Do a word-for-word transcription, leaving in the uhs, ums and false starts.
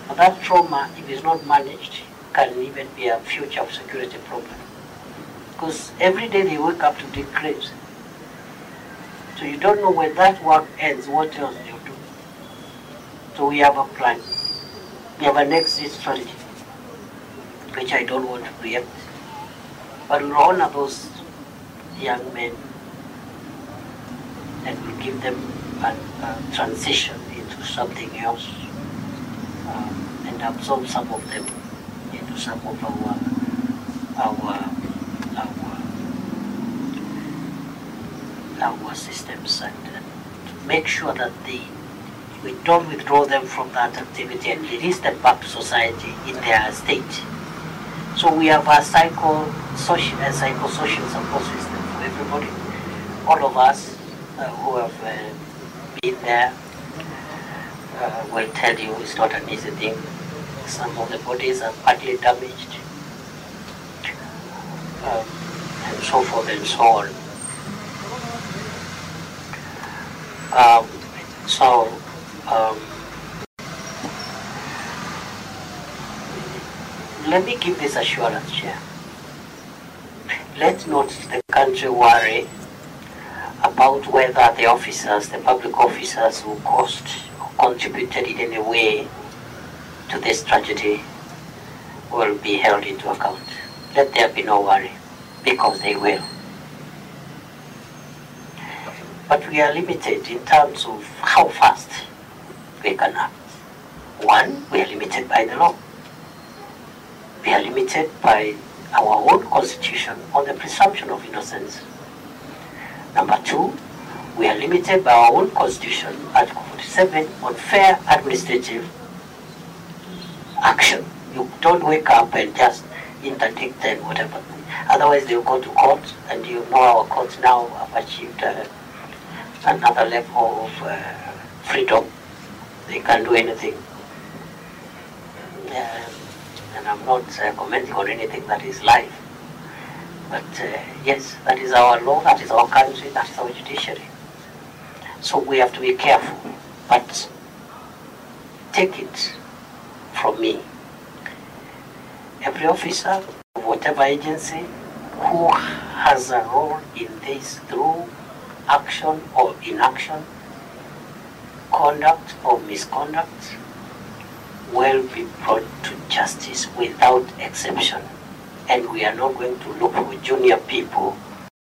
But that trauma, if it's not managed, can even be a future security problem. Because every day they wake up to dig graves. So you don't know when that work ends, what else do you do? So we have a plan. We have an exit strategy, which I don't want to preempt. But we'll honor those young men and we'll give them a, a transition into something else um, and absorb some of them into some of our our our, our systems and, and make sure that they we don't withdraw them from that activity and release them back to society in their state. So we have a psycho social a psychosocial support system for everybody. All of us uh, who have uh, been there uh, will tell you it's not an easy thing. Some of the bodies are badly damaged, um, and so forth and so on. Um, so, um, let me give this assurance here. Let not the country worry about whether the officers, the public officers who caused or contributed in any way to this tragedy will be held into account. Let there be no worry, because they will. But we are limited in terms of how fast we can act. One, we are limited by the law. We are limited by our own constitution on the presumption of innocence. Number two, we are limited by our own constitution, Article forty-seven, on fair administrative action. You don't wake up and just interdict and whatever. Otherwise they'll go to court, and you know our courts now have achieved uh, another level of uh, freedom. They can do anything. Uh, and I'm not uh, commenting on anything that is live. But uh, yes, that is our law, that is our country, that is our judiciary. So we have to be careful. But take it from me, every officer of whatever agency who has a role in this through action or inaction, conduct or misconduct, will be brought to justice without exception. And we are not going to look for junior people